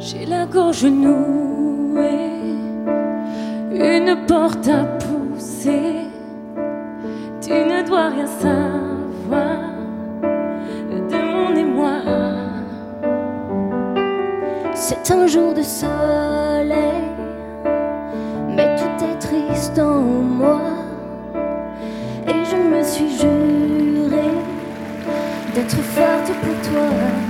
J'ai la gorge nouée, une porte à pousser. Tu ne dois rien savoir de mon émoi. C'est un jour de soleil, mais tout est triste en moi. Et je me suis jurée d'être forte pour toi.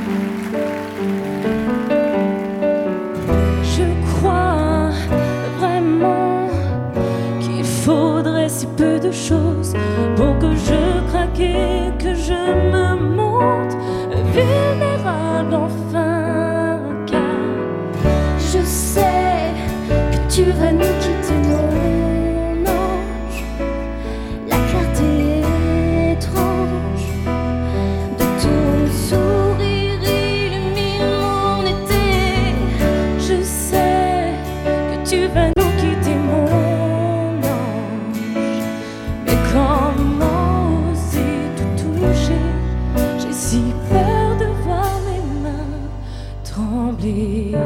Je crois vraiment qu'il faudrait si peu de choses pour que je craque et que je me montre vulnérable enfin. Car je sais que tu vas nous quitter, mon ange. La clarté étrange de ton sourire illumine mon été. je sais que tu vas nous quitter, mon ange. Mais comment oser tout toucher? J'ai si peur de voir mes mains trembler.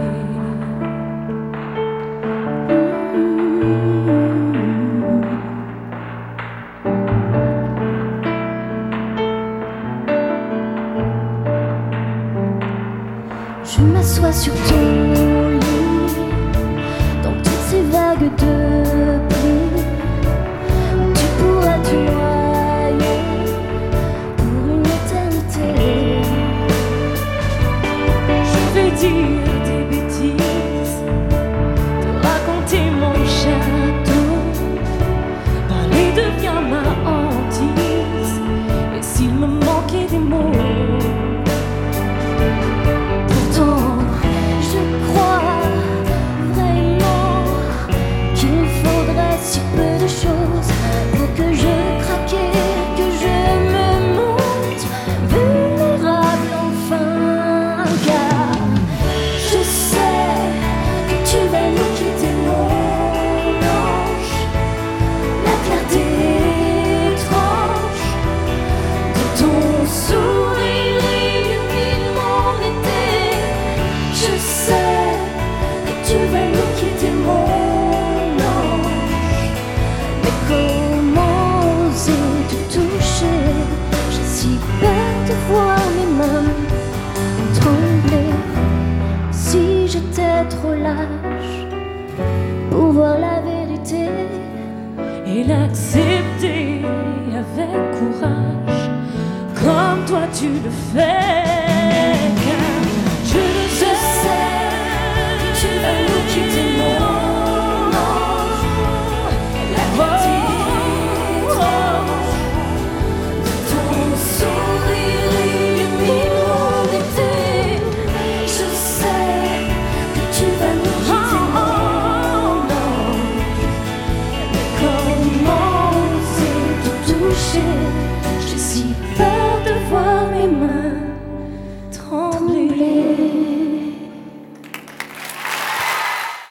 Je m'assois sur ton lit, dans toutes ces vagues de pluie. Tu pourras te noyer pour une éternité. Je vais dire des bêtises, te raconter mon château. Parler devient ma hantise, et s'il me manquait des mots. Pourtant, je crois vraiment qu'il faudrait si peu de choses pour que je craque et que je me montre vulnérable enfin. Car je sais que tu vas nous quitter, mon ange. La clarté étrange de ton sourire illumine mon été. Je sais que tu vas nous quitter, mon ange. Mais comment oser te toucher? J'ai si peur de voir mes mains trembler. Si j'étais trop lâche pour voir la vérité Et l'accepter avec courage, comme toi tu le fais.